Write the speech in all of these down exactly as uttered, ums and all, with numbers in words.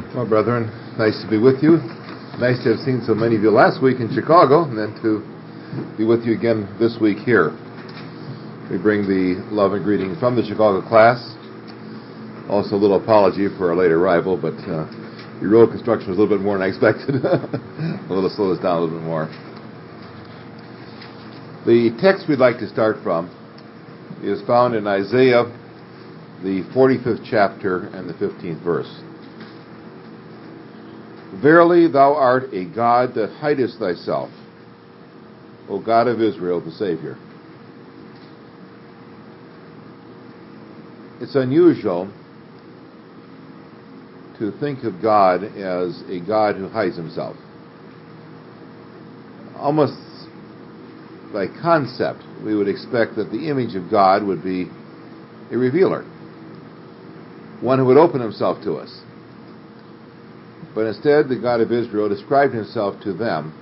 Well, brethren, nice to be with you. Nice to have seen so many of you last week in Chicago, and then to be with you again this week here. We bring the love and greeting from the Chicago class. Also, a little apology for our late arrival, but uh, the road construction was a little bit more than I expected. a little slow us down a little bit more. The text we'd like to start from is found in Isaiah, the forty-fifth chapter and the fifteenth verse. Verily thou art a God that hidest thyself, O God of Israel, the Savior. It's unusual to think of God as a God who hides himself. Almost by concept, we would expect that the image of God would be a revealer, one who would open himself to us. But instead, the God of Israel described himself to them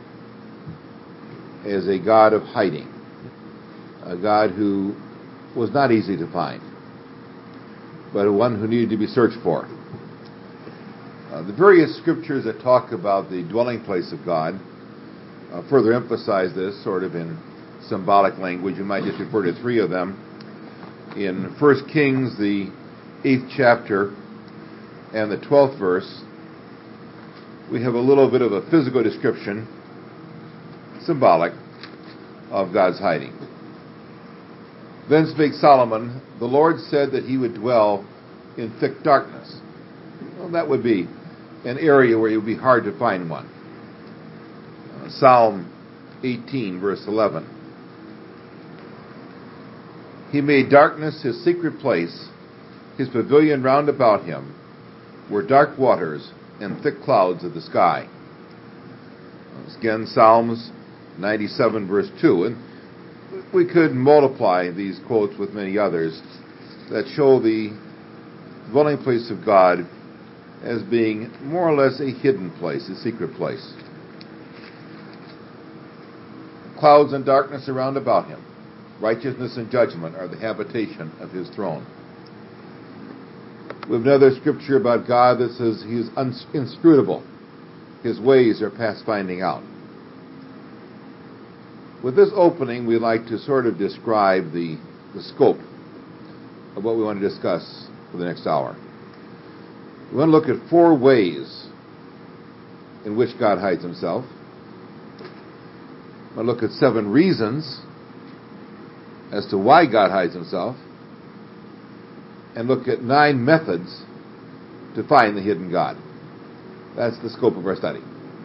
as a God of hiding, a God who was not easy to find, but one who needed to be searched for. Uh, the various scriptures that talk about the dwelling place of God uh, further emphasize this sort of in symbolic language. You might just refer to three of them. In First Kings, the eighth chapter and the twelfth verse, we have a little bit of a physical description, symbolic, of God's hiding. Then spake Solomon, the Lord said that he would dwell in thick darkness. Well, that would be an area where it would be hard to find one. Uh, Psalm eighteen, verse eleven. He made darkness his secret place, his pavilion round about him were dark waters and thick clouds of the sky. Again, Psalms ninety-seven, verse two. And we could multiply these quotes with many others that show the dwelling place of God as being more or less a hidden place, a secret place. Clouds and darkness around about him. Righteousness and judgment are the habitation of his throne. We have another scripture about God that says he is inscrutable. His ways are past finding out. With this opening, we'd like to sort of describe the, the scope of what we want to discuss for the next hour. We want to look at four ways in which God hides himself. We want to look at seven reasons as to why God hides himself, and look at nine methods to find the hidden God. That's the scope of our study.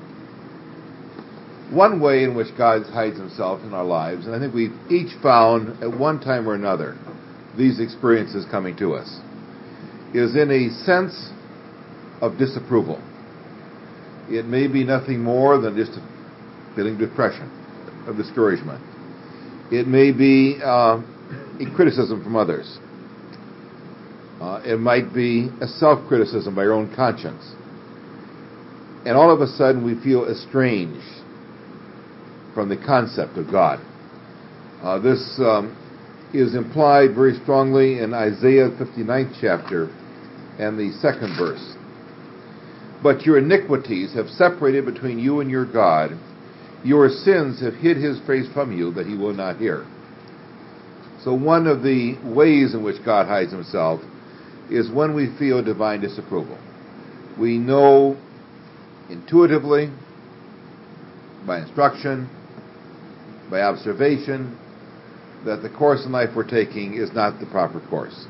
One way in which God hides himself in our lives, and I think we've each found at one time or another these experiences coming to us, is in a sense of disapproval. It may be nothing more than just a feeling of depression, of discouragement. It may be uh, a criticism from others. Uh, it might be a self-criticism by our own conscience. And all of a sudden we feel estranged from the concept of God. Uh, this um, is implied very strongly in Isaiah fifty-ninth chapter and the second verse. But your iniquities have separated between you and your God. Your sins have hid his face from you that he will not hear. So one of the ways in which God hides himself is when we feel divine disapproval. We know intuitively, by instruction, by observation, that the course in life we're taking is not the proper course.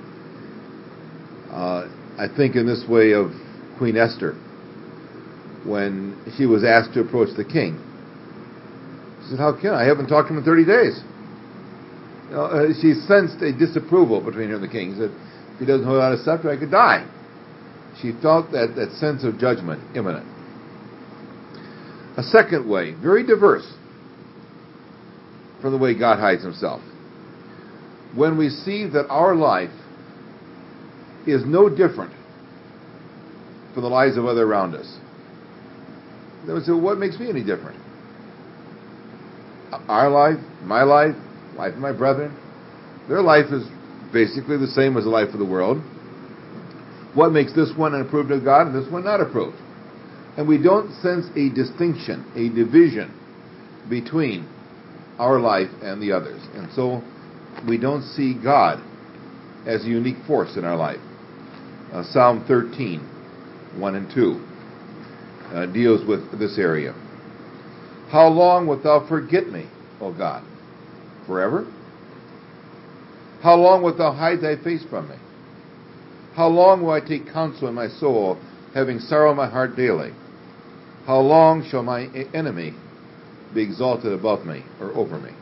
Uh, I think in this way of Queen Esther, when she was asked to approach the king. She said, how can I? I haven't talked to him in thirty days. You know, uh, she sensed a disapproval between her and the king. She said, if he doesn't hold out a scepter, I could die. She felt that, that sense of judgment imminent. A second way, very diverse from the way God hides himself. When we see that our life is no different from the lives of others around us. Then we say, well, what makes me any different? Our life, my life, life of my brethren, their life is basically the same as the life of the world. What makes this one approved of God and this one not approved? And we don't sense a distinction, a division between our life and the others. And so we don't see God as a unique force in our life. Uh, Psalm thirteen, one and two uh, deals with this area. How long wilt thou forget me, O God? Forever? How long wilt thou hide thy face from me? How long will I take counsel in my soul, having sorrow in my heart daily? How long shall my enemy be exalted above me or over me?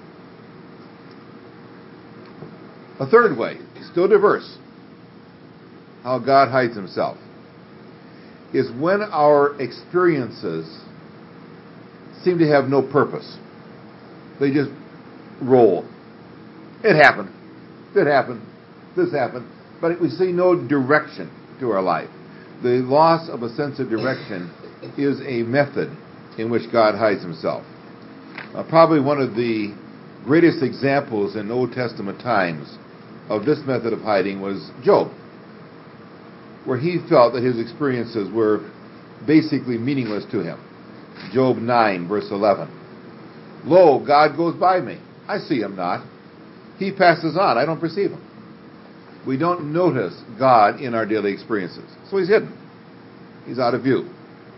A third way, still diverse, how God hides himself, is when our experiences seem to have no purpose. They just roll. It happened. It happened. This happened. But we see no direction to our life. The loss of a sense of direction is a method in which God hides himself. Uh, probably one of the greatest examples in Old Testament times of this method of hiding was Job, where he felt that his experiences were basically meaningless to him. Job nine, verse eleven. Lo, God goes by me. I see him not. He passes on. I don't perceive him. We don't notice God in our daily experiences. So he's hidden. He's out of view.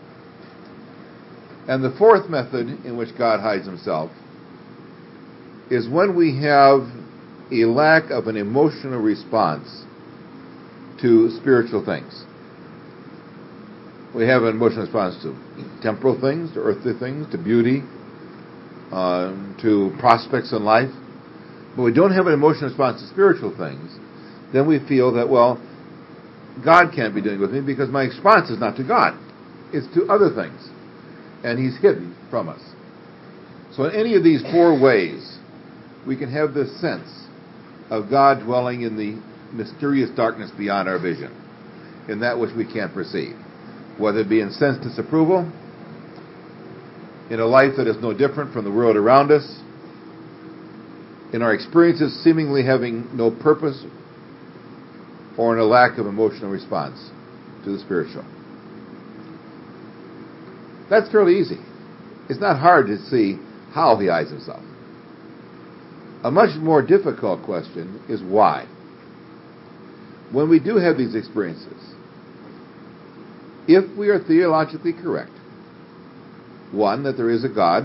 And the fourth method in which God hides himself is when we have a lack of an emotional response to spiritual things. We have an emotional response to temporal things, to earthly things, to beauty, uh, to prospects in life. But we don't have an emotional response to spiritual things. Then we feel that, well, God can't be doing with me because my response is not to God. It's to other things. And he's hidden from us. So in any of these four ways, we can have this sense of God dwelling in the mysterious darkness beyond our vision, in that which we can't perceive. Whether it be in sense disapproval, in a life that is no different from the world around us, in our experiences seemingly having no purpose, or in a lack of emotional response to the spiritual. That's fairly easy. It's not hard to see how he hides himself. A much more difficult question is why. When we do have these experiences, if we are theologically correct, one, that there is a God,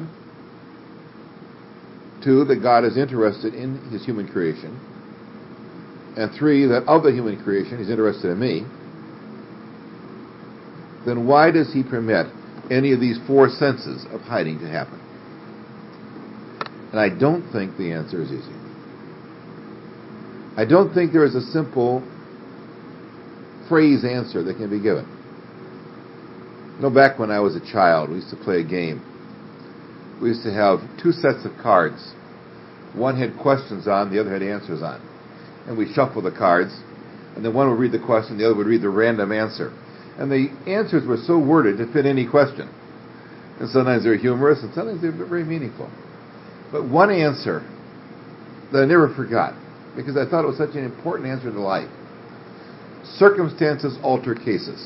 two, that God is interested in his human creation, and three, that of the human creation he's interested in me, then why does he permit any of these four senses of hiding to happen? And I don't think the answer is easy. I don't think there is a simple phrase answer that can be given. You know, back when I was a child, we used to play a game. We used to have two sets of cards. One had questions on, the other had answers on. And we'd shuffle the cards, and then one would read the question, the other would read the random answer. And the answers were so worded to fit any question. And sometimes they're humorous, and sometimes they're very meaningful. But one answer that I never forgot, because I thought it was such an important answer to life: circumstances alter cases.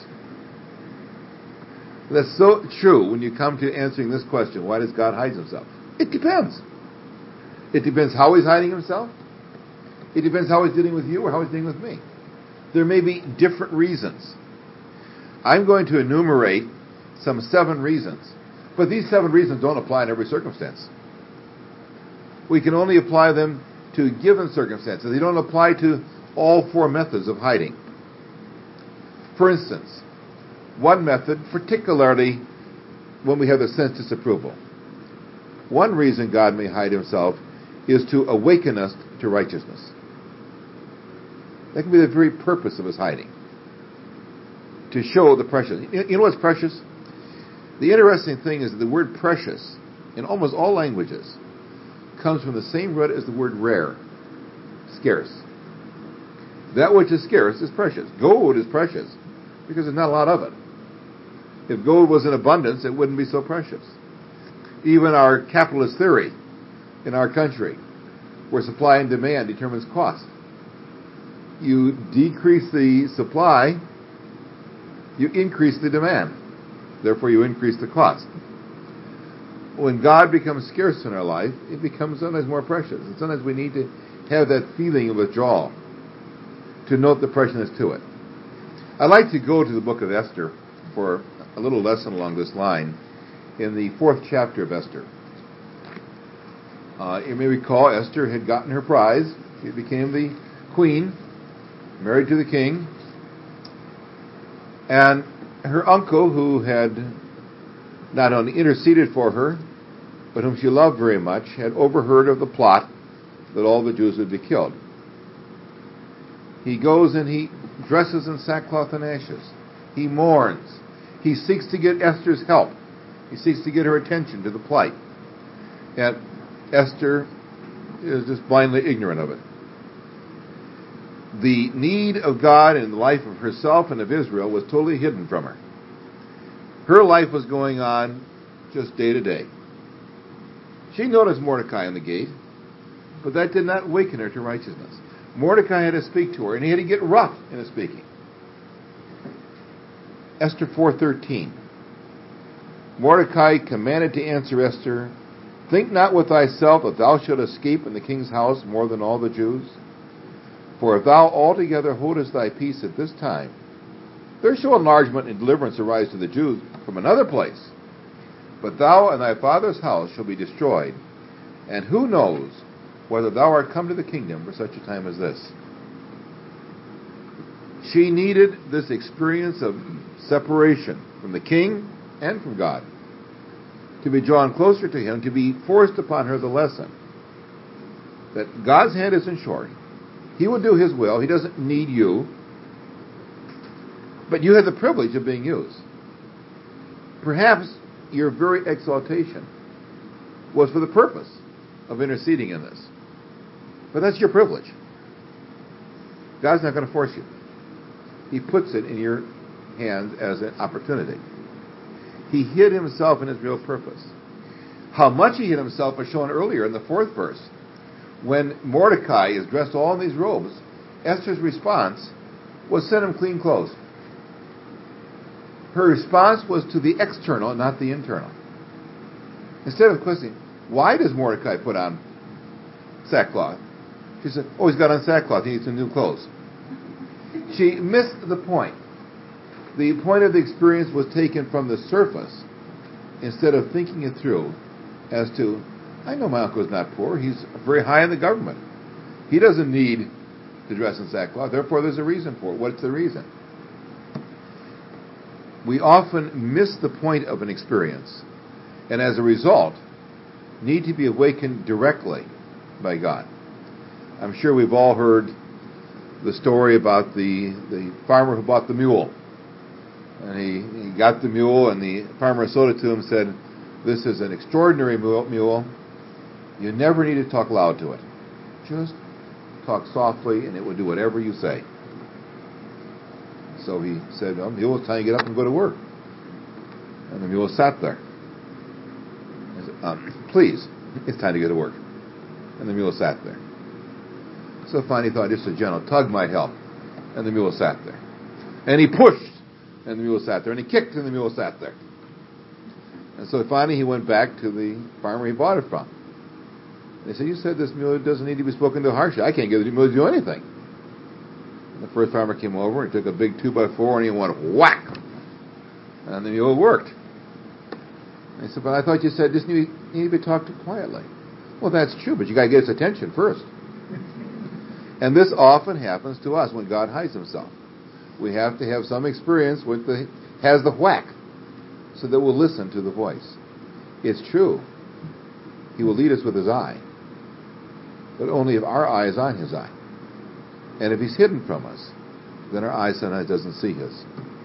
That's so true when you come to answering this question: why does God hide himself? It depends. It depends how he's hiding himself. It depends how he's dealing with you or how he's dealing with me. There may be different reasons. I'm going to enumerate some seven reasons, but these seven reasons don't apply in every circumstance. We can only apply them to given circumstances. They don't apply to all four methods of hiding. For instance, one method, particularly when we have the sense disapproval. One reason God may hide himself is to awaken us to righteousness. That can be the very purpose of his hiding. To show the precious. You know what's precious? The interesting thing is that the word precious, in almost all languages, comes from the same root as the word rare, scarce. That which is scarce is precious. Gold is precious because there's not a lot of it. If gold was in abundance, it wouldn't be so precious. Even our capitalist theory in our country, where supply and demand determines cost. You decrease the supply, you increase the demand. Therefore, you increase the cost. When God becomes scarce in our life, it becomes sometimes more precious. And sometimes we need to have that feeling of withdrawal to note the preciousness to it. I'd like to go to the book of Esther for a little lesson along this line in the fourth chapter of Esther. Uh, you may recall Esther had gotten her prize. She became the queen, married to the king. And her uncle, who had not only interceded for her, but whom she loved very much, had overheard of the plot that all the Jews would be killed. He goes and he dresses in sackcloth and ashes. He mourns. He seeks to get Esther's help. He seeks to get her attention to the plight. And Esther is just blindly ignorant of it. The need of God in the life of herself and of Israel was totally hidden from her. Her life was going on just day to day. She noticed Mordecai on the gate, but that did not waken her to righteousness. Mordecai had to speak to her, and he had to get rough in his speaking. Esther four thirteen. Mordecai commanded to answer Esther, "Think not with thyself that thou shalt escape in the king's house more than all the Jews. For if thou altogether holdest thy peace at this time, there shall enlargement and deliverance arise to the Jews from another place. But thou and thy father's house shall be destroyed. And who knows whether thou art come to the kingdom for such a time as this?" She needed this experience of separation from the king and from God, to be drawn closer to him, to be forced upon her the lesson that God's hand isn't short. He will do his will. He doesn't need you. But you have the privilege of being used. Perhaps your very exaltation was for the purpose of interceding in this. But that's your privilege. God's not going to force you. He puts it in your hands as an opportunity. He hid himself in his real purpose. How much he hid himself was shown earlier in the fourth verse. When Mordecai is dressed all in these robes, Esther's response was send him clean clothes. Her response was to the external, not the internal. Instead of questioning, why does Mordecai put on sackcloth? She said, oh, he's got on sackcloth, he needs some new clothes. She missed the point. The point of the experience was taken from the surface instead of thinking it through as to, I know my uncle is not poor. He's very high in the government. He doesn't need to dress in sackcloth. Therefore, there's a reason for it. What's the reason? We often miss the point of an experience, and as a result, need to be awakened directly by God. I'm sure we've all heard the story about the, the farmer who bought the mule. And he, he got the mule, and the farmer sold it to him and said, "This is an extraordinary mule. You never need to talk loud to it. Just talk softly, and it will do whatever you say." So he said, well, mule, it's time to get up and go to work. And the mule sat there. I said, um, please, it's time to go to work. And the mule sat there. So finally he thought just a gentle tug might help. And the mule sat there. And he pushed, and the mule sat there. And he kicked, and the mule sat there. And so finally he went back to the farmer he bought it from. And he said, you said this mule doesn't need to be spoken to harshly. I can't get the mule to do anything. The first farmer came over and took a big two by four and he went whack, and the mule worked. And he said, "But I thought you said this need, need to be talked to quietly." Well, that's true, but you got to get his attention first. And this often happens to us when God hides himself. We have to have some experience with the has the whack, so that we'll listen to the voice. It's true. He will lead us with his eye, but only if our eye is on his eye. And if he's hidden from us, then our eye sometimes doesn't see his.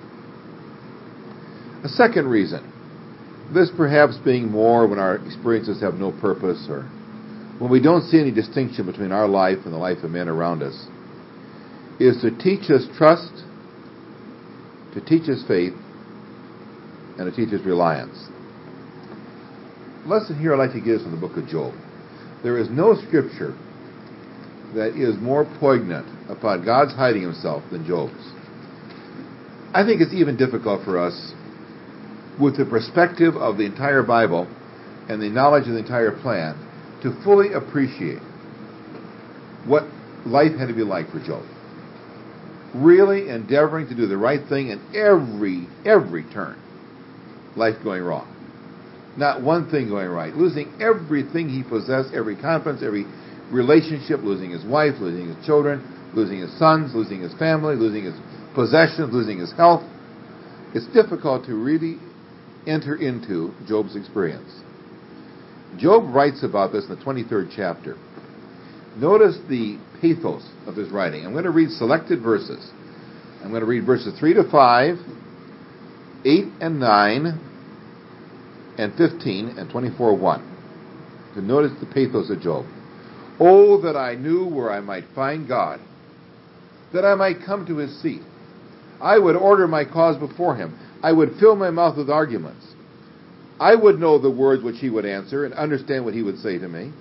A second reason, this perhaps being more when our experiences have no purpose or when we don't see any distinction between our life and the life of men around us, is to teach us trust, to teach us faith, and to teach us reliance. The lesson here I'd like to give is from the book of Job. There is no scripture that is more poignant upon God's hiding himself than Job's. I think it's even difficult for us, with the perspective of the entire Bible and the knowledge of the entire plan, to fully appreciate what life had to be like for Job. Really endeavoring to do the right thing in every, every turn. Life going wrong. Not one thing going right. Losing everything he possessed, every confidence, every relationship, losing his wife, losing his children, losing his sons, losing his family, losing his possessions, losing his health. It's difficult to really enter into Job's experience. Job writes about this in the twenty-third chapter. Notice the pathos of his writing. I'm going to read selected verses. I'm going to read verses three to five, eight and nine, and fifteen, and twenty-four one. To notice the pathos of Job. Oh, that I knew where I might find God, that I might come to his seat. I would order my cause before him. I would fill my mouth with arguments. I would know the words which he would answer and understand what he would say to me.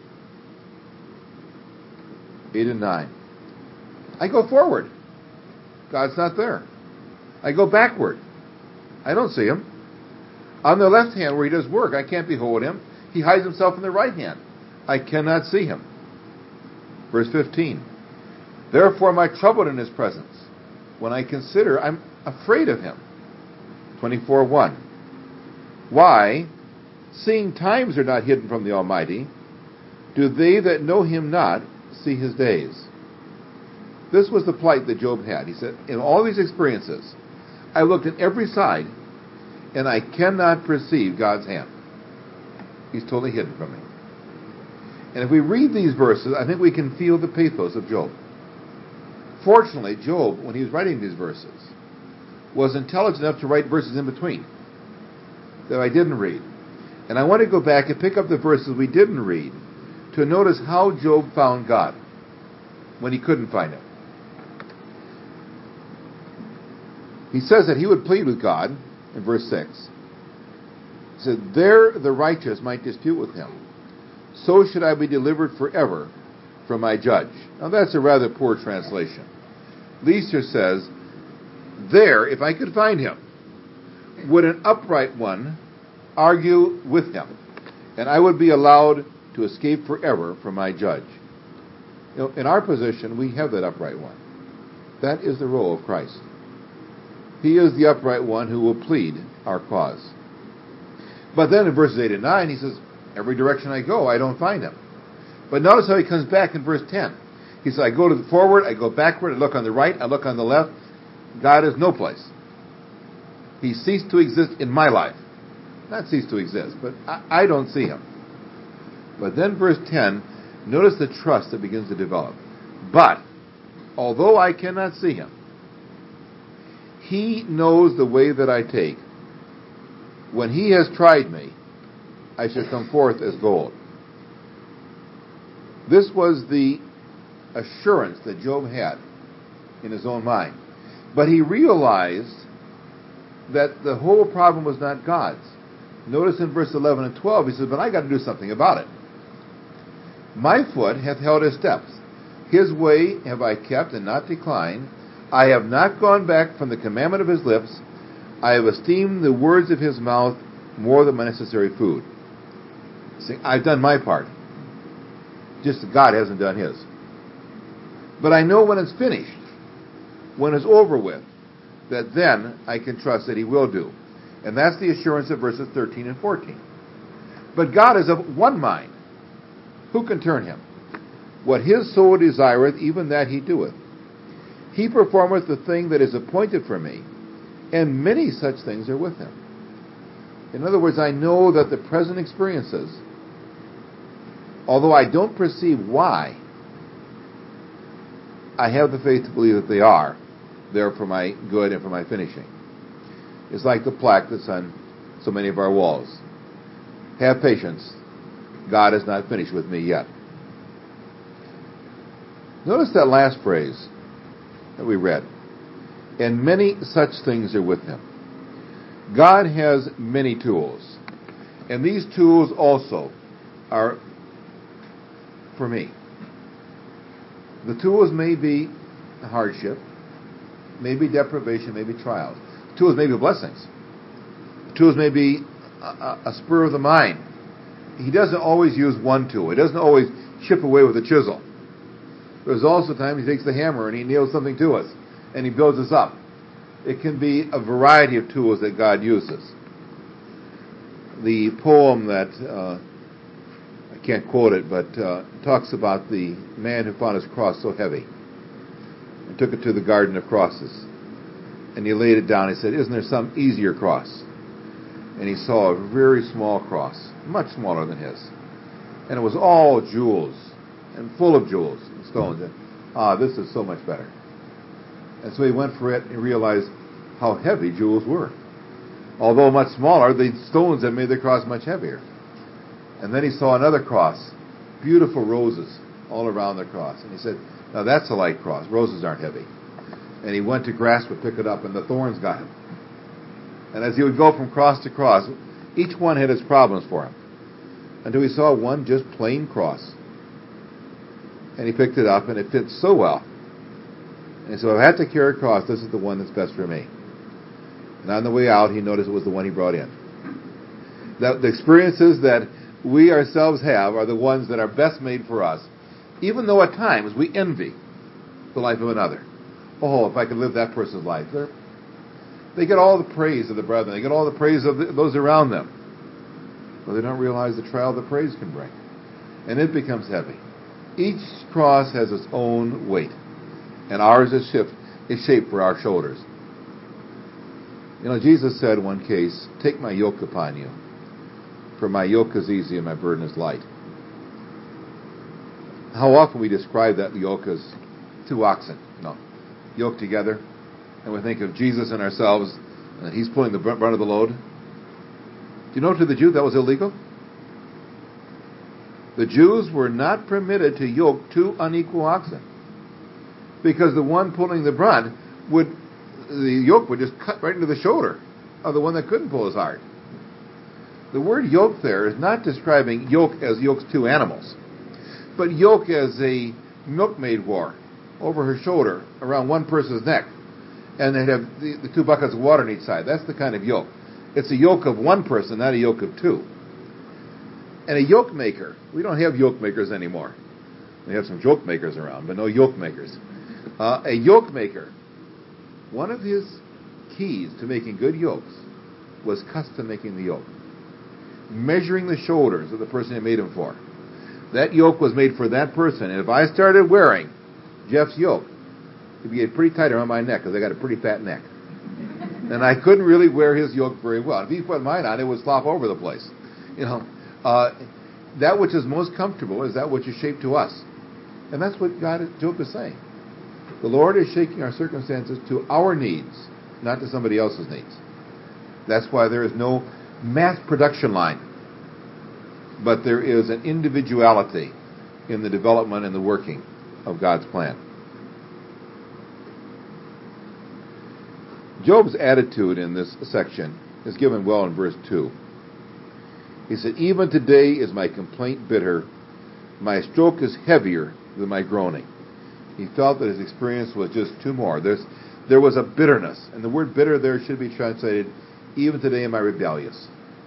Eight and nine. I go forward. God's not there. I go backward. I don't see him. On the left hand where he does work, I can't behold him. He hides himself in the right hand. I cannot see him. Verse fifteen. Therefore am I troubled in his presence. When I consider, I'm afraid of him. twenty-four one. Why, seeing times are not hidden from the Almighty, do they that know him not see his days? This was the plight that Job had. He said, in all these experiences, I looked at every side, and I cannot perceive God's hand. He's totally hidden from me. And if we read these verses, I think we can feel the pathos of Job. Fortunately, Job, when he was writing these verses, was intelligent enough to write verses in between that I didn't read. And I want to go back and pick up the verses we didn't read to notice how Job found God when he couldn't find him. He says that he would plead with God in verse six. He said, there the righteous might dispute with him. So should I be delivered forever from my judge. Now that's a rather poor translation. Leicester says, there, if I could find him, would an upright one argue with him, and I would be allowed to escape forever from my judge. You know, in our position, we have that upright one. That is the role of Christ. He is the upright one who will plead our cause. But then in verses eight and nine, he says, every direction I go, I don't find him. But notice how he comes back in verse ten. He says, I go to the forward, I go backward, I look on the right, I look on the left. God is no place. He ceased to exist in my life. Not ceased to exist, but I, I don't see him. But then verse ten, notice the trust that begins to develop. But, although I cannot see him, he knows the way that I take. When he has tried me, I shall come forth as gold. This was the assurance that Job had in his own mind. But he realized that the whole problem was not God's. Notice in verse eleven and twelve, he says, but I got to do something about it. My foot hath held his steps. His way have I kept and not declined. I have not gone back from the commandment of his lips. I have esteemed the words of his mouth more than my necessary food. See, I've done my part. Just that God hasn't done his. But I know when it's finished, when it's over with, that then I can trust that he will do. And that's the assurance of verses thirteen and fourteen. But God is of one mind. Who can turn him? What his soul desireth, even that he doeth. He performeth the thing that is appointed for me, and many such things are with him. In other words, I know that the present experiences, although I don't perceive why, I have the faith to believe that they are there for my good and for my finishing. It's like the plaque that's on so many of our walls. Have patience. God is not finished with me yet. Notice that last phrase that we read. And many such things are with him. God has many tools. And these tools also are for me. The tools may be hardship, maybe deprivation, maybe trials. Tools may be blessings. Tools may be a, a, a spur of the mind. He doesn't always use one tool. He doesn't always chip away with a chisel. There's also times he takes the hammer and he nails something to us, and he builds us up. It can be a variety of tools that God uses. The poem that, uh, I can't quote it, but uh, talks about the man who found his cross so heavy and took it to the Garden of Crosses. And he laid it down. He said, isn't there some easier cross? And he saw a very small cross, much smaller than his. And it was all jewels, and full of jewels and stones. And, ah, this is so much better. And so he went for it and realized how heavy jewels were. Although much smaller, the stones had made the cross much heavier. And then he saw another cross, beautiful roses all around the cross. And he said, now that's a light cross. Roses aren't heavy. And he went to grasp it, pick it up, and the thorns got him. And as he would go from cross to cross, each one had its problems for him, until he saw one just plain cross. And he picked it up, and it fit so well. And so if I had to carry a cross, this is the one that's best for me. And on the way out, he noticed it was the one he brought in. That the experiences that we ourselves have are the ones that are best made for us, even though at times we envy the life of another. Oh, if I could live that person's life. They're, they get all the praise of the brethren. They get all the praise of the, those around them. But they don't realize the trial the praise can bring. And it becomes heavy. Each cross has its own weight. And ours is, shift, is shaped for our shoulders. You know, Jesus said in one case, take my yoke upon you, for my yoke is easy and my burden is light. How often we describe that yoke as two oxen, you know, yoked together, and we think of Jesus and ourselves, and he's pulling the brunt of the load. Do you know to the Jew that was illegal? The Jews were not permitted to yoke two unequal oxen, because the one pulling the brunt would, the yoke would just cut right into the shoulder of the one that couldn't pull as hard. The word yoke there is not describing yoke as yokes two animals, but yoke as a milkmaid wore over her shoulder around one person's neck, and they'd have the, the two buckets of water on each side. That's the kind of yoke. It's a yoke of one person, not a yoke of two. And a yoke maker, we don't have yoke makers anymore. We have some joke makers around, but no yoke makers. Uh, a yoke maker, one of his keys to making good yokes was custom making the yoke. Measuring the shoulders of the person he made them for. That yoke was made for that person. And if I started wearing Jeff's yoke, it'd be pretty tight around my neck because I got a pretty fat neck. And I couldn't really wear his yoke very well. If he put mine on, it would flop over the place. You know, uh, that which is most comfortable is that which is shaped to us. And that's what God, Job is saying. The Lord is shaking our circumstances to our needs, not to somebody else's needs. That's why there is no mass production line, but there is an individuality in the development and the working of God's plan. Job's attitude in this section is given well in verse two. He said, even today is my complaint bitter. My stroke is heavier than my groaning. He felt that his experience was just two more. There's, there was a bitterness. And the word bitter there should be translated, even today am I rebellious.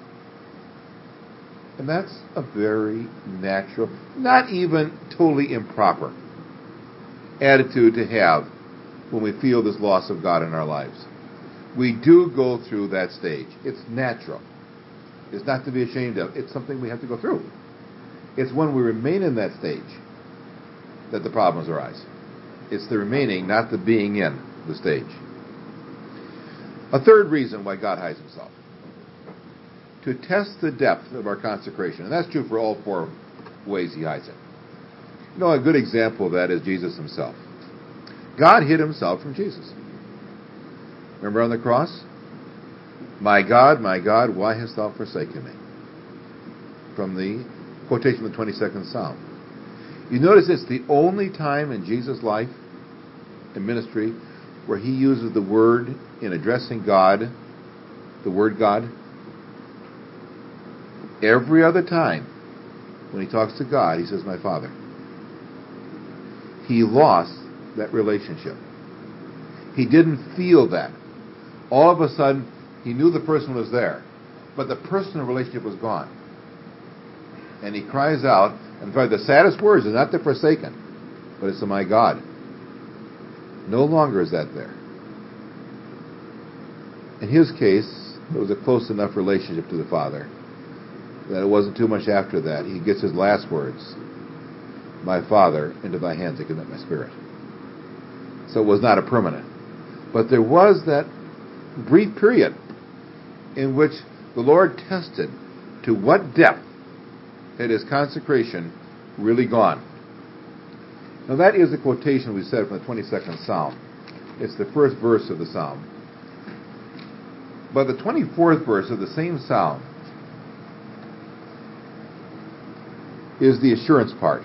And that's a very natural, not even totally improper attitude to have when we feel this loss of God in our lives. We do go through that stage. It's natural. It's not to be ashamed of. It's something we have to go through. It's when we remain in that stage that the problems arise. It's the remaining, not the being in the stage. A third reason why God hides himself. To test the depth of our consecration. And that's true for all four ways he hides it. You know, a good example of that is Jesus himself. God hid himself from Jesus. Remember on the cross? My God, my God, why hast thou forsaken me? From the quotation from the twenty-second Psalm. You notice it's the only time in Jesus' life and ministry where he uses the word in addressing God, the word God. Every other time when he talks to God, he says, my Father. He lost that relationship. He didn't feel that. All of a sudden, he knew the person was there, but the personal relationship was gone. And he cries out, and probably the saddest words is not the forsaken, but it's the my God. No longer is that there. In his case, it was a close enough relationship to the Father that it wasn't too much after that. He gets his last words, my Father, into thy hands I commit my spirit. So it was not a permanent. But there was that brief period in which the Lord tested to what depth had his consecration really gone. Now that is a quotation we said from the twenty-second Psalm. It's the first verse of the Psalm. But the twenty-fourth verse of the same Psalm is the assurance part.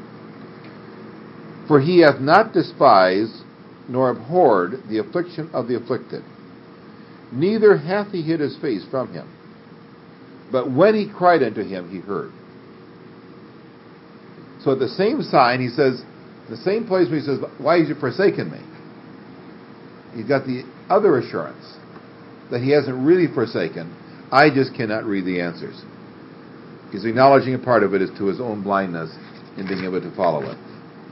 For he hath not despised nor abhorred the affliction of the afflicted, neither hath he hid his face from him. But when he cried unto him, he heard. So at the same sign, he says, the same place where he says, why have you forsaken me? He's got the other assurance that he hasn't really forsaken. I just cannot read the answers. He's acknowledging a part of it is to his own blindness in being able to follow it.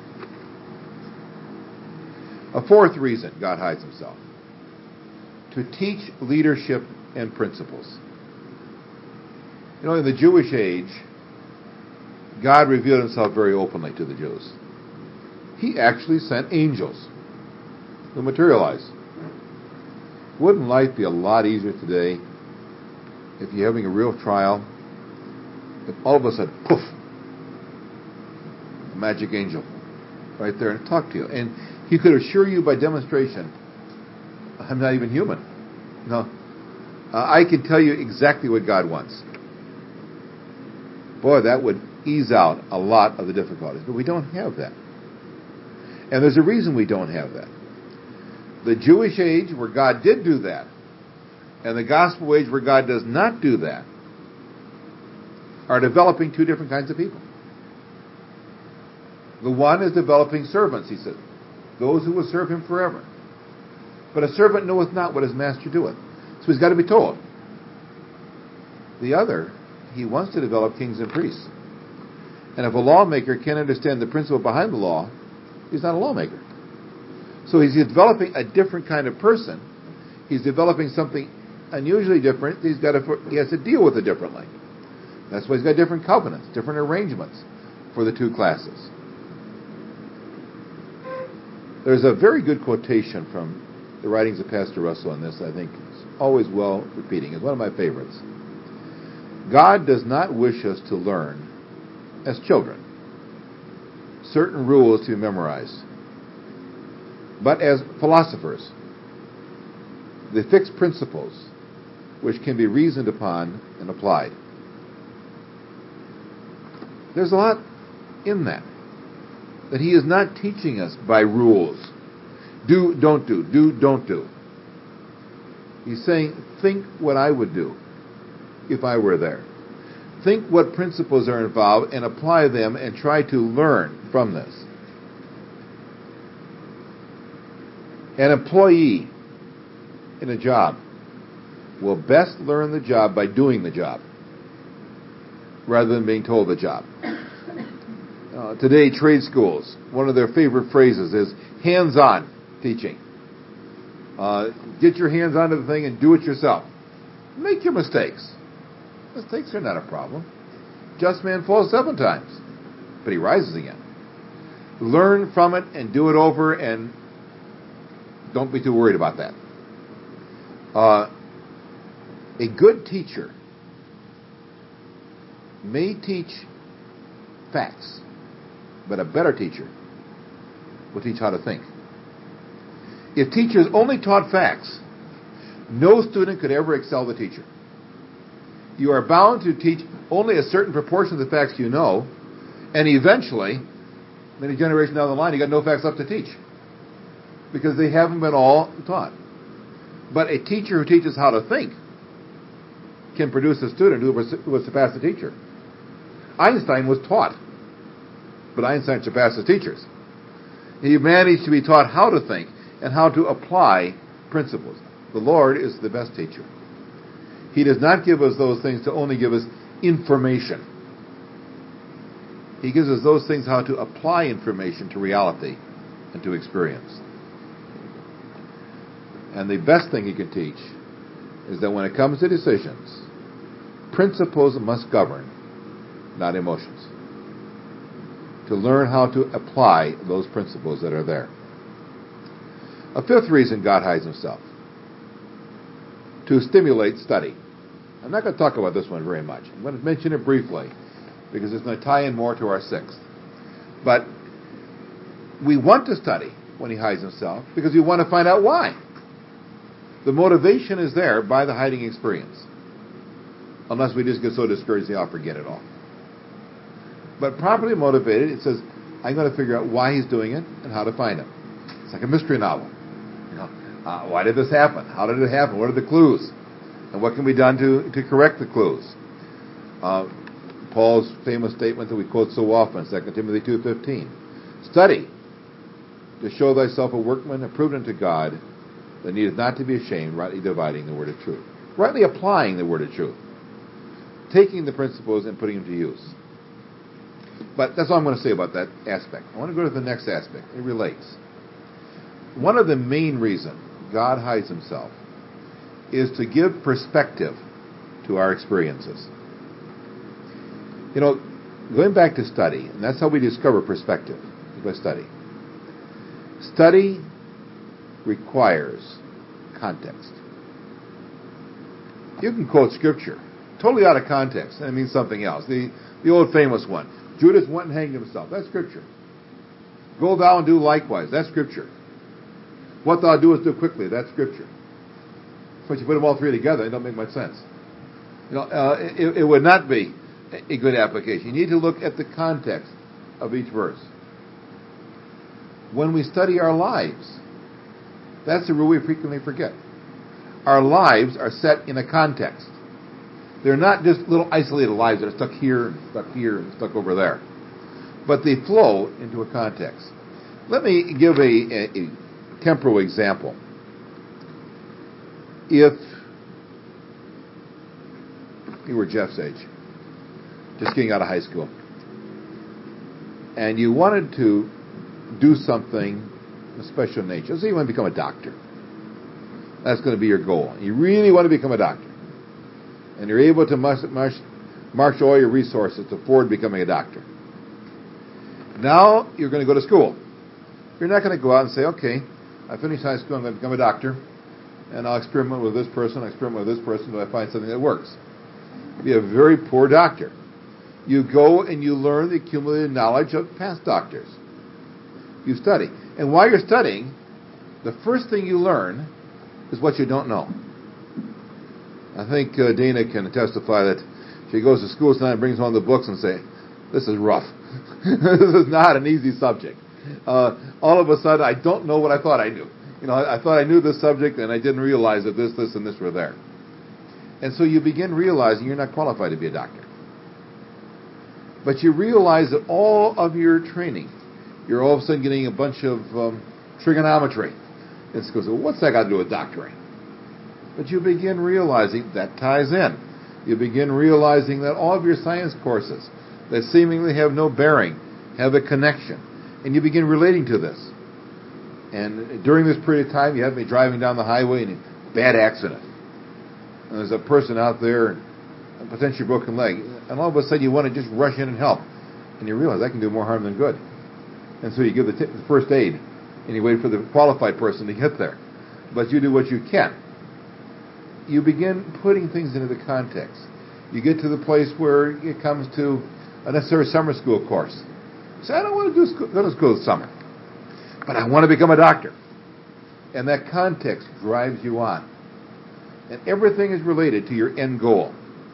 A fourth reason God hides himself: to teach leadership and principles. You know, in the Jewish age, God revealed himself very openly to the Jews. He actually sent angels to materialize. Wouldn't life be a lot easier today if you're having a real trial, if all of a sudden, poof, a magic angel right there and talk to you. And he could assure you by demonstration, I'm not even human. No. Uh, I can tell you exactly what God wants. Boy, that would ease out a lot of the difficulties. But we don't have that. And there's a reason we don't have that. The Jewish age, where God did do that, and the gospel age, where God does not do that, are developing two different kinds of people. The one is developing servants, he said, those who will serve him forever. But a servant knoweth not what his master doeth. So he's got to be told. The other, he wants to develop kings and priests. And if a lawmaker can't understand the principle behind the law, he's not a lawmaker. So he's developing a different kind of person. He's developing something unusually different. He's got to, he has to deal with it differently. That's why he's got different covenants, different arrangements for the two classes. There's a very good quotation from the writings of Pastor Russell on this. I think it's always well repeating. It's one of my favorites. God does not wish us to learn, as children, certain rules to be memorized, but as philosophers, the fixed principles which can be reasoned upon and applied. There's a lot in that. That he is not teaching us by rules. Do, don't do. Do, don't do. He's saying, think what I would do if I were there. Think what principles are involved and apply them and try to learn from this. An employee in a job will best learn the job by doing the job rather than being told the job. Uh, today, trade schools, one of their favorite phrases is hands-on teaching. Uh, get your hands onto the thing and do it yourself. Make your mistakes. Mistakes are not a problem. Just man falls seven times, but he rises again. Learn from it and do it over, and don't be too worried about that. Uh, a good teacher may teach facts, but a better teacher will teach how to think. If teachers only taught facts, no student could ever excel the teacher. You are bound to teach only a certain proportion of the facts you know, and eventually, many generations down the line, you got no facts left to teach because they haven't been all taught. But a teacher who teaches how to think can produce a student who will surpass the teacher. Einstein was taught, but Einstein surpassed his teachers. He managed to be taught how to think. and how to apply principles. The Lord is the best teacher. He does not give us those things to only give us information. He gives us those things how to apply information to reality and to experience. And the best thing he can teach is that when it comes to decisions, principles must govern, not emotions. To learn how to apply those principles that are there. A fifth reason God hides himself: to stimulate study. I'm not going to talk about this one very much. I'm going to mention it briefly because it's going to tie in more to our sixth. But we want to study when he hides himself because we want to find out why. The motivation is there by the hiding experience. Unless we just get so discouraged, I'll forget it all. But properly motivated, it says, I'm going to figure out why he's doing it and how to find him. It's like a mystery novel. You know, uh, why did this happen? How did it happen? What are the clues? And what can be done to, to correct the clues? Uh, Paul's famous statement that we quote so often, Second Timothy two fifteen. Study to show thyself a workman approved unto God, that needeth not to be ashamed, rightly dividing the word of truth. Rightly applying the word of truth. Taking the principles and putting them to use. But that's all I'm going to say about that aspect. I want to go to the next aspect. It relates. One of the main reasons God hides himself is to give perspective to our experiences. You know, going back to study, and that's how we discover perspective, is by study. Study requires context. You can quote scripture totally out of context, and it means something else. The the old famous one. Judas went and hanged himself. That's scripture. Go thou and do likewise. That's scripture. What thou doest do quickly. That's scripture. But you put them all three together, it don't make much sense. You know, uh, it, it would not be a good application. You need to look at the context of each verse. When we study our lives, that's the rule we frequently forget. Our lives are set in a context. They're not just little isolated lives that are stuck here, and stuck here, and stuck over there. But they flow into a context. Let me give a, a, a temporal example. If you were Jeff's age, just getting out of high school, and you wanted to do something of special nature, let's say you want to become a doctor. That's going to be your goal. You really want to become a doctor. And you're able to march, march, march all your resources to forward becoming a doctor. Now you're going to go to school. You're not going to go out and say, okay, I finished high school, I'm going to become a doctor, and I'll experiment with this person, I'll experiment with this person until I find something that works. You'll be a very poor doctor. You go and you learn the accumulated knowledge of past doctors. You study. And while you're studying, the first thing you learn is what you don't know. I think uh, Dana can testify that she goes to school tonight and brings home the books and say, this is rough. This is not an easy subject. Uh, all of a sudden, I don't know what I thought I knew. You know, I, I thought I knew this subject and I didn't realize that this, this, and this were there. And so you begin realizing you're not qualified to be a doctor. But you realize that all of your training, you're all of a sudden getting a bunch of um, trigonometry. And it goes, well, what's that got to do with doctoring? But you begin realizing that ties in. You begin realizing that all of your science courses that seemingly have no bearing have a connection. And you begin relating to this. And during this period of time, you have me driving down the highway and a bad accident. And there's a person out there, a potentially broken leg. And all of a sudden you want to just rush in and help. And you realize that can do more harm than good. And so you give the, t- the first aid. And you wait for the qualified person to get there. But you do what you can. You begin putting things into the context. You get to the place where it comes to a necessary summer school course. You say, I don't want to do school, go to school this summer, but I want to become a doctor. And that context drives you on. And everything is related to your end goal.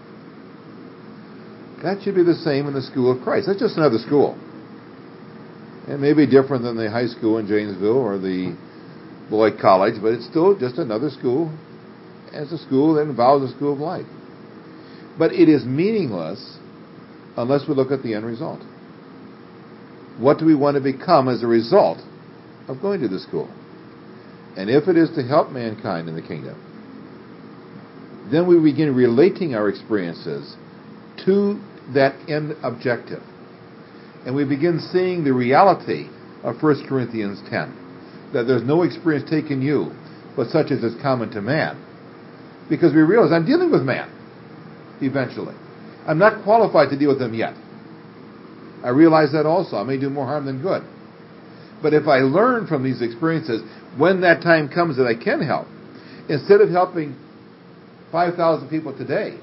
That should be the same in the school of Christ. That's just another school. It may be different than the high school in Janesville or the Beloit College, but it's still just another school as a school that involves a school of life. But it is meaningless unless we look at the end result. What do we want to become as a result of going to the school? And if it is to help mankind in the kingdom, then we begin relating our experiences to that end objective. And we begin seeing the reality of First Corinthians ten, that there's no experience taken you, but such as is common to man. Because we realize I'm dealing with man, eventually. I'm not qualified to deal with them yet. I realize that also. I may do more harm than good. But if I learn from these experiences, when that time comes that I can help, instead of helping five thousand people today,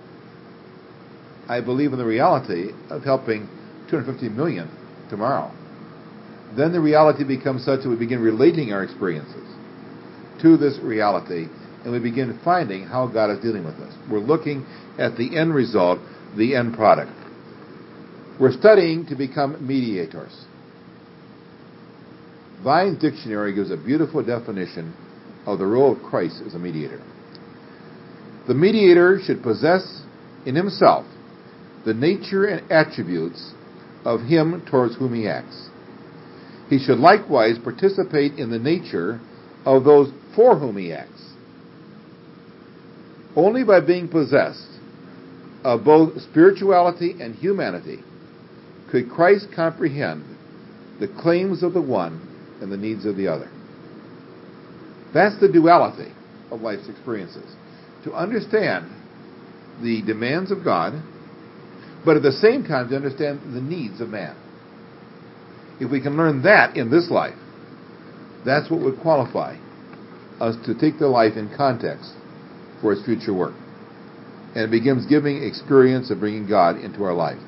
I believe in the reality of helping two hundred fifty million tomorrow. Then the reality becomes such that we begin relating our experiences to this reality, and we begin finding how God is dealing with us. We're looking at the end result, the end product. We're studying to become mediators. Vine's dictionary gives a beautiful definition of the role of Christ as a mediator. The mediator should possess in himself the nature and attributes of him towards whom he acts. He should likewise participate in the nature of those for whom he acts. Only by being possessed of both spirituality and humanity could Christ comprehend the claims of the one and the needs of the other. That's the duality of life's experiences. To understand the demands of God, but at the same time to understand the needs of man. If we can learn that in this life, that's what would qualify us to take the life in context for its future work. And it begins giving experience of bringing God into our life.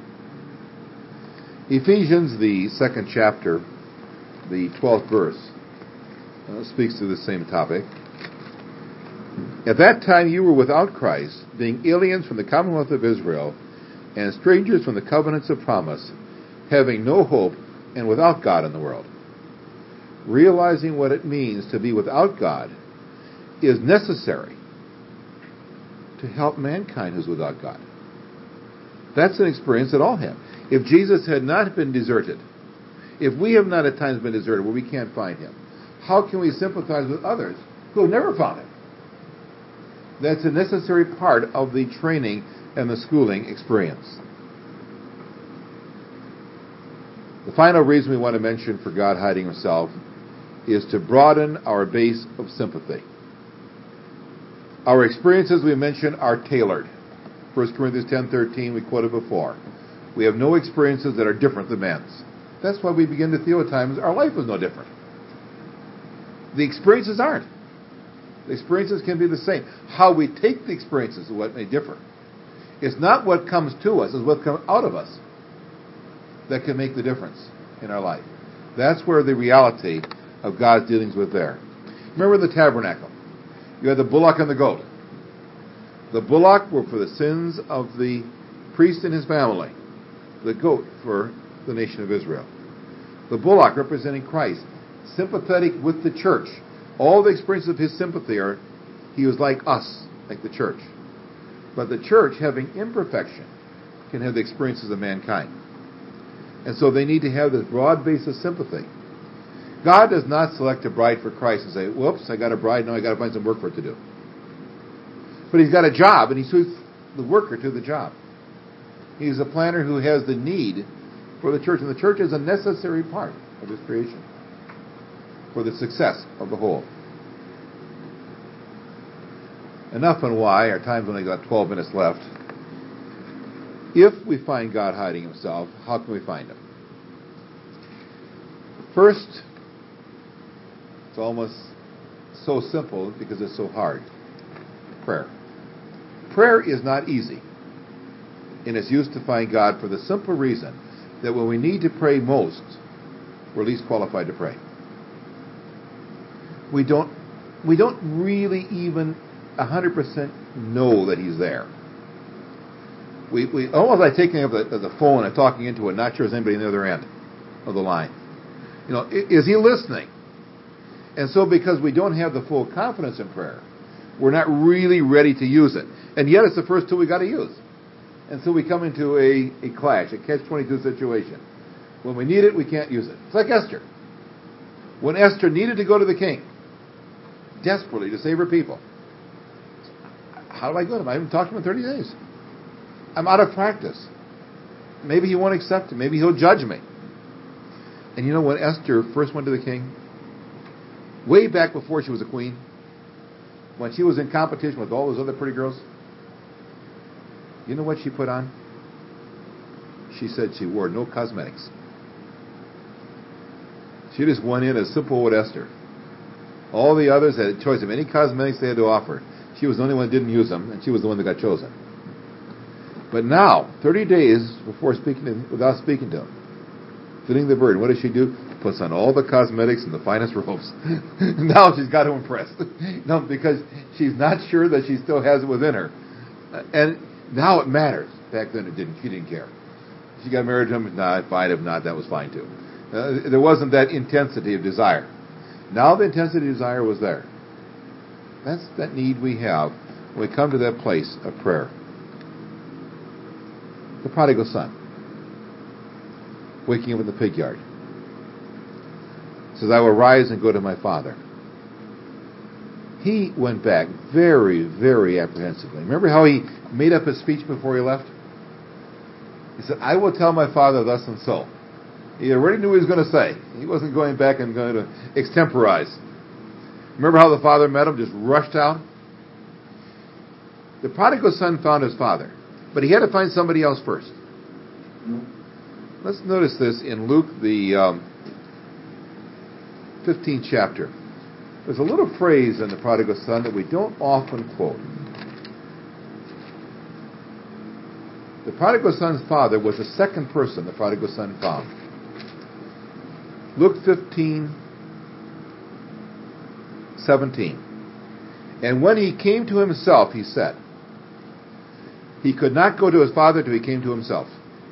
Ephesians, the second chapter, the twelfth verse, uh, speaks to the same topic. At that time you were without Christ, being aliens from the commonwealth of Israel, and strangers from the covenants of promise, having no hope and without God in the world. Realizing what it means to be without God is necessary to help mankind who's without God. That's an experience that all have. If Jesus had not been deserted, if we have not at times been deserted where we can't find him, how can we sympathize with others who have never found him? That's a necessary part of the training and the schooling experience. The final reason we want to mention for God hiding himself is to broaden our base of sympathy. Our experiences, we mentioned, are tailored. First Corinthians ten thirteen, we quoted before. We have no experiences that are different than man's. That's why we begin to feel at times our life is no different. The experiences aren't. The experiences can be the same. How we take the experiences is what may differ. It's not what comes to us, it's what comes out of us that can make the difference in our life. That's where the reality of God's dealings with there. Remember the tabernacle. You had the bullock and the goat. The bullock were for the sins of the priest and his family. The goat for the nation of Israel. The bullock representing Christ, sympathetic with the church. All the experiences of his sympathy are, he was like us, like the church. But the church, having imperfection, can have the experiences of mankind. And so they need to have this broad base of sympathy. God does not select a bride for Christ and say, whoops, I got a bride, now I got to find some work for it to do. But he's got a job, and he suits the worker to the job. He's a planner who has the need for the church, and the church is a necessary part of his creation for the success of the whole. Enough on why. Our time's only got twelve minutes left. If we find God hiding himself, how can we find him? First, it's almost so simple because it's so hard. Prayer. Prayer is not easy. And it's used to find God for the simple reason that when we need to pray most, we're least qualified to pray. We don't, we don't really even one hundred percent know that he's there. We, we almost like taking up the, the phone and talking into it, not sure there's anybody on the other end of the line. You know, is he listening? And so because we don't have the full confidence in prayer, we're not really ready to use it. And yet it's the first tool we got to use. And so we come into a, a clash, a catch twenty-two situation. When we need it, we can't use it. It's like Esther. When Esther needed to go to the king, desperately to save her people. How do I go to him? I haven't talked to him in thirty days. I'm out of practice. Maybe he won't accept it. Maybe he'll judge me. And you know, when Esther first went to the king, way back before she was a queen, when she was in competition with all those other pretty girls, you know what she put on? She said she wore no cosmetics. She just went in as simple with Esther. All the others had a choice of any cosmetics they had to offer. She was the only one that didn't use them, and she was the one that got chosen. But now, thirty days before speaking to, without speaking to him, feeling the burden, what does she do? Puts on all the cosmetics and the finest robes. Now she's got to impress. No, because she's not sure that she still has it within her. And now it matters. Back then it didn't. She didn't care. She got married to him. Nah, fine. If not, that was fine too. Uh, there wasn't that intensity of desire. Now the intensity of desire was there. That's that need we have when we come to that place of prayer. The prodigal son, waking up in the pig yard, says, I will rise and go to my father. He went back very, very apprehensively. Remember how he made up his speech before he left? He said, I will tell my father thus and so. He already knew what he was going to say. He wasn't going back and going to extemporize. Remember how the father met him, just rushed out? The prodigal son found his father, but he had to find somebody else first. Let's notice this in Luke, the um, fifteenth chapter. There's a little phrase in the prodigal son that we don't often quote. The prodigal son's father was the second person the prodigal son found. Luke fifteen, seventeen. And when he came to himself, he said, he could not go to his father till he came to himself.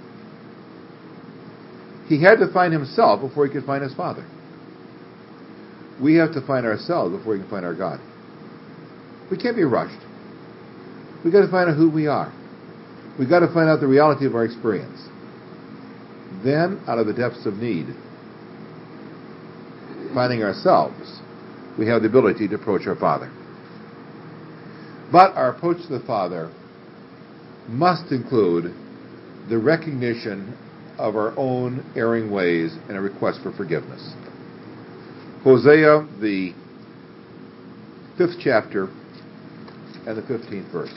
He had to find himself before he could find his father. We have to find ourselves before we can find our God. We can't be rushed. We've got to find out who we are. We've got to find out the reality of our experience. Then, out of the depths of need, finding ourselves, we have the ability to approach our Father. But our approach to the Father must include the recognition of our own erring ways and a request for forgiveness. Hosea, the fifth chapter and the fifteenth verse.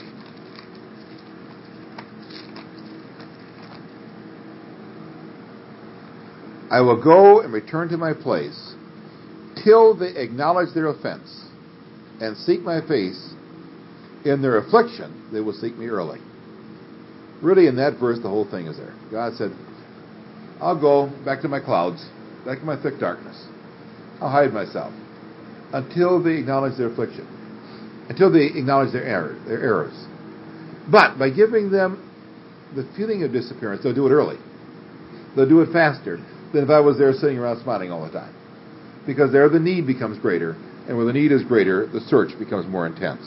I will go and return to my place till they acknowledge their offense and seek my face. In their affliction, they will seek me early. Really, in that verse, the whole thing is there. God said, I'll go back to my clouds, back to my thick darkness. I'll hide myself until they acknowledge their affliction, until they acknowledge their error, their errors. But by giving them the feeling of disappearance, they'll do it early. They'll do it faster than if I was there sitting around smiling all the time. Because there the need becomes greater, and where the need is greater, the search becomes more intense.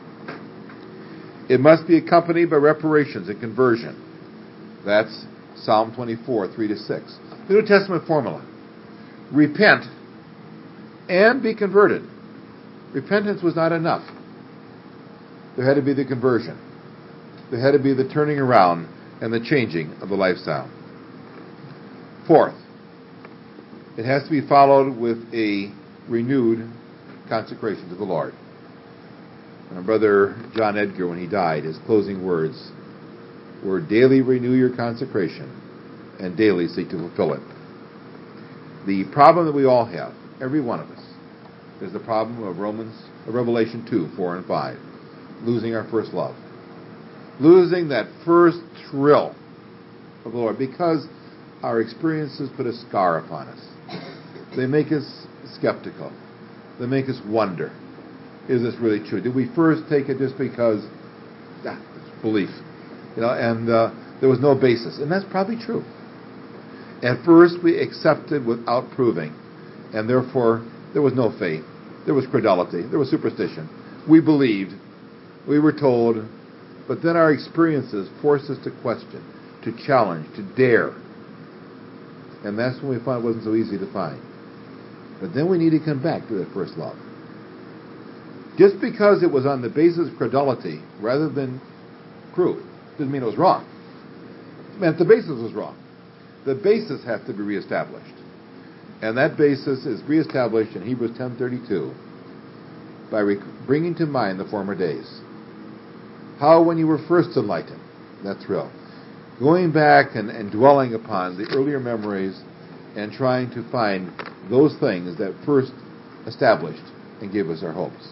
It must be accompanied by reparations and conversion. That's Psalm twenty-four, three to six. The New Testament formula. Repent and be converted. Repentance was not enough. There had to be the conversion. There had to be the turning around and the changing of the lifestyle. Fourth, it has to be followed with a renewed consecration to the Lord. And our brother John Edgar, when he died, his closing words were, daily renew your consecration and daily seek to fulfill it. The problem that we all have, every one of us, is the problem of Romans, of Revelation two, four, and five. Losing our first love. Losing that first thrill of the Lord, because our experiences put a scar upon us. They make us skeptical. They make us wonder, is this really true? Did we first take it just because, ah, it's belief, you know, and uh, there was no basis? And that's probably true. At first we accepted without proving, and therefore there was no faith. There was credulity. There was superstition. We believed. We were told. But then our experiences forced us to question, to challenge, to dare. And that's when we found it wasn't so easy to find. But then we need to come back to that first love. Just because it was on the basis of credulity rather than proof didn't mean it was wrong. It meant the basis was wrong. The basis has to be reestablished. And that basis is reestablished in Hebrews ten thirty-two by re- bringing to mind the former days. How when you were first enlightened, that thrill. Going back and, and dwelling upon the earlier memories and trying to find those things that first established and gave us our hopes.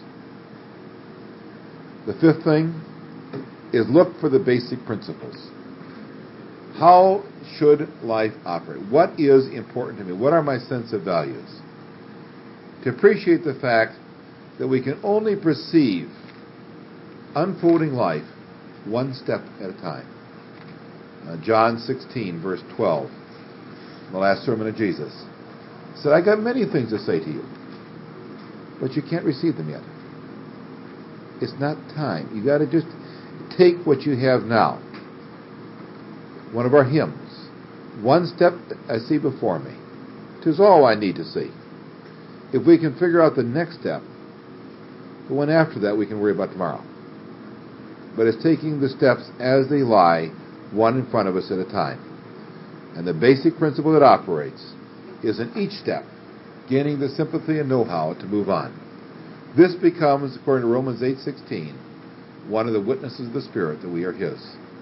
The fifth thing is look for the basic principles. How should life operate? What is important to me? What are my sense of values? To appreciate the fact that we can only perceive unfolding life one step at a time. Uh, John sixteen, verse twelve, the last sermon of Jesus, said, I got many things to say to you, but you can't receive them yet. It's not time. You got to just take what you have now. One of our hymns, one step I see before me, 'tis all I need to see. If we can figure out the next step, the one after that we can worry about tomorrow. But it's taking the steps as they lie, one in front of us at a time. And the basic principle that operates is in each step, gaining the sympathy and know-how to move on. This becomes, according to Romans eight sixteen, one of the witnesses of the Spirit that we are His.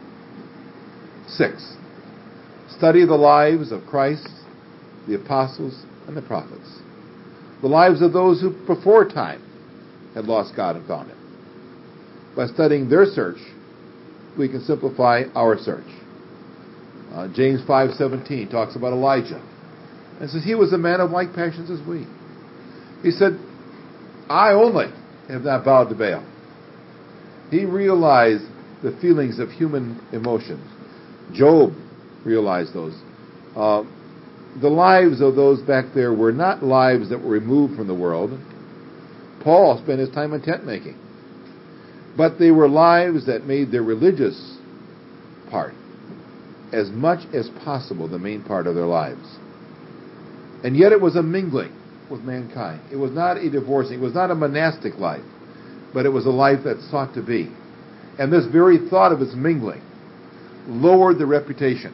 Six, study the lives of Christ, the apostles, and the prophets. The lives of those who before time had lost God and found Him. By studying their search, we can simplify our search. Uh, James five seventeen talks about Elijah and says he was a man of like passions as we. He said, I only have not bowed to Baal. He realized the feelings of human emotions. Job realized those. Uh, the lives of those back there were not lives that were removed from the world. Paul spent his time in tent making. But they were lives that made their religious part as much as possible the main part of their lives. And yet it was a mingling with mankind. It was not a divorcing. It was not a monastic life. But it was a life that sought to be. And this very thought of its mingling lowered the reputation.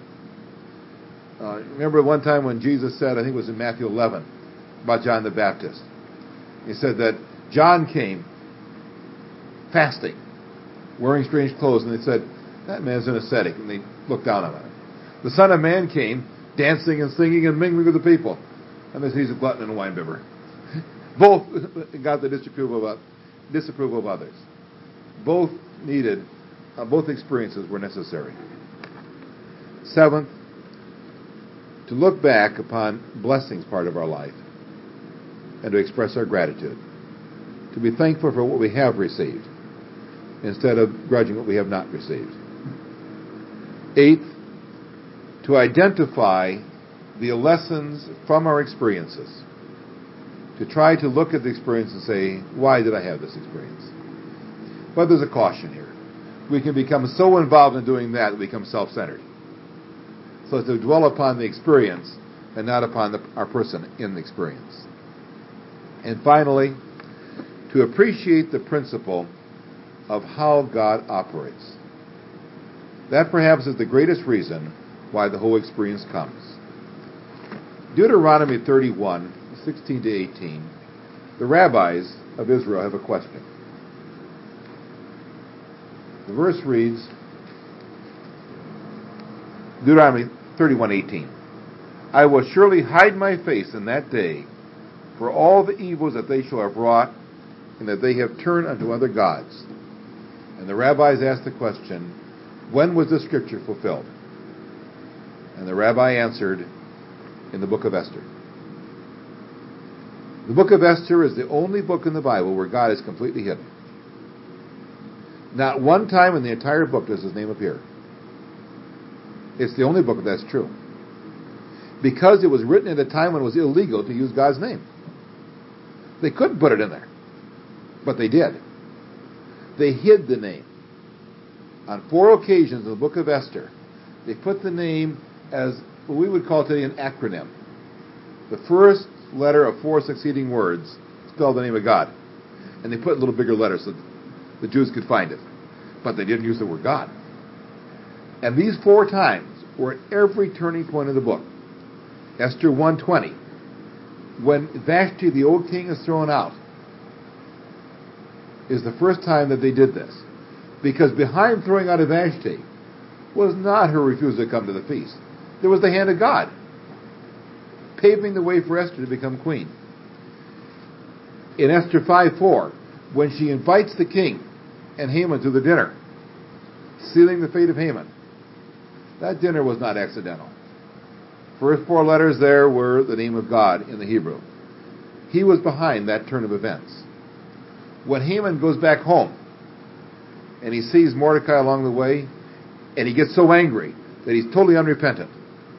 Uh, remember one time when Jesus said, I think it was in Matthew eleven, about John the Baptist. He said that John came fasting, wearing strange clothes, and they said, that man's an ascetic, and they looked down on him. The Son of Man came dancing and singing and mingling with the people, and they said he's a glutton and a winebibber. Both got the disapproval of, disapproval of others. Both needed, uh, both experiences were necessary. Seventh, to look back upon blessings part of our life and to express our gratitude. To be thankful for what we have received instead of grudging what we have not received. Eighth, to identify the lessons from our experiences. To try to look at the experience and say, why did I have this experience? But there's a caution here. We can become so involved in doing that that we become self-centered. So to dwell upon the experience and not upon the, our person in the experience. And finally, to appreciate the principle of how God operates. That perhaps is the greatest reason why the whole experience comes. Deuteronomy thirty-one, sixteen to eighteen, the rabbis of Israel have a question. The verse reads, Deuteronomy thirty-one eighteen, I will surely hide my face in that day for all the evils that they shall have wrought, and that they have turned unto other gods. And the rabbis asked the question, when was this scripture fulfilled? And the rabbi answered, in the book of Esther. The book of Esther is the only book in the Bible where God is completely hidden. Not one time in the entire book does his name appear. It's the only book that's true. Because it was written at a time when it was illegal to use God's name. They couldn't put it in there. But they did. They hid the name. On four occasions in the book of Esther, they put the name as what we would call today an acronym. The first letter of four succeeding words spelled the name of God. And they put in a little bigger letters so the Jews could find it. But they didn't use the word God. And these four times were at every turning point of the book. Esther one twenty. When Vashti, the old king, is thrown out, is the first time that they did this. Because behind throwing out of Vashti was not her refusal to come to the feast. There was the hand of God, paving the way for Esther to become queen. In Esther five four, when she invites the king and Haman to the dinner, sealing the fate of Haman, that dinner was not accidental. First four letters there were the name of God in the Hebrew. He was behind that turn of events. When Haman goes back home and he sees Mordecai along the way, and he gets so angry that he's totally unrepentant,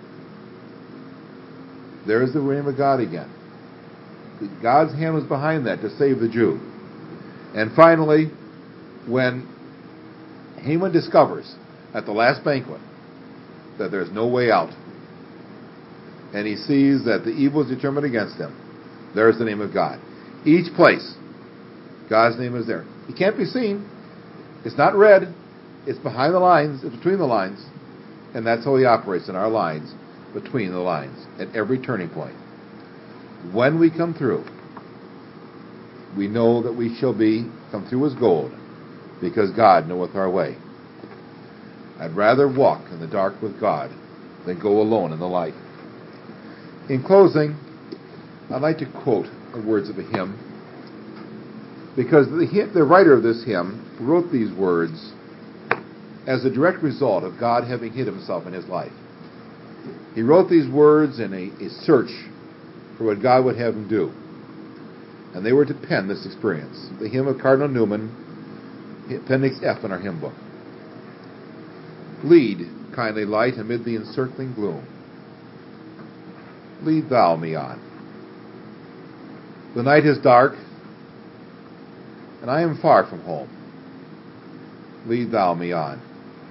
there's the name of God again. God's hand was behind that to save the Jew. And finally, when Haman discovers at the last banquet that there's no way out, and he sees that the evil is determined against him, there's the name of God. Each place, God's name is there. He can't be seen. It's not read. It's behind the lines. It's between the lines. And that's how he operates in our lives, between the lines, at every turning point. When we come through, we know that we shall be come through as gold, because God knoweth our way. I'd rather walk in the dark with God than go alone in the light. In closing, I'd like to quote the words of a hymn, because the, the writer of this hymn wrote these words as a direct result of God having hid himself in his life. He wrote these words in a, a search for what God would have him do. And they were to pen this experience. The hymn of Cardinal Newman, Appendix F in our hymn book. Lead, kindly light, amid the encircling gloom. Lead thou me on. The night is dark, and I am far from home. Lead thou me on.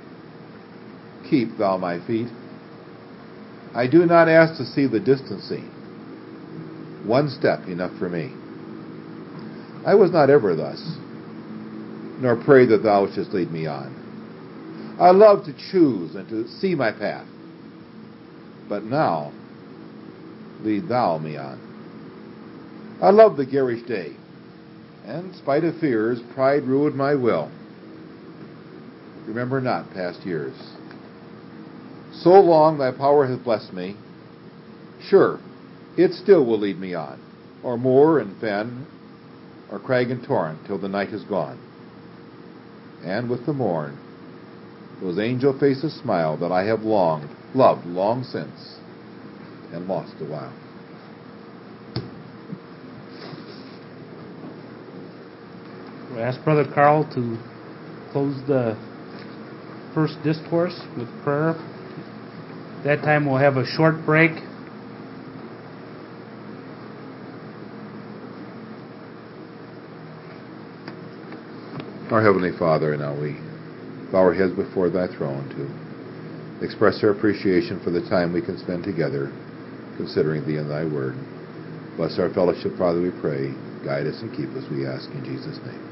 Keep thou my feet. I do not ask to see the distant sea. One step enough for me. I was not ever thus, nor pray that thou shouldst lead me on. I love to choose and to see my path. But now, lead thou me on. I love the garish day, and, spite of fears, pride ruled my will. Remember not past years. So long thy power hath blessed me. Sure, it still will lead me on, or moor and fen, or crag and torrent, till the night is gone. And with the morn, those angel faces smile that I have longed, loved long since, and lost a while. We'll ask Brother Carl to close the first discourse with prayer. That time we'll have a short break. Our Heavenly Father, now we bow our heads before thy throne to express our appreciation for the time we can spend together considering thee and thy word. Bless our fellowship, Father, we pray. Guide us and keep us, we ask in Jesus' name.